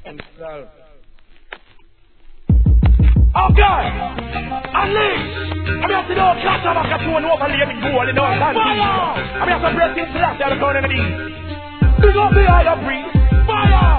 himself. Okay, unleash. I'm here to know catch up a cartoon overlay the goal in our land. I'm here to break this flash out of the economy. Big up the higher breeze. Fire!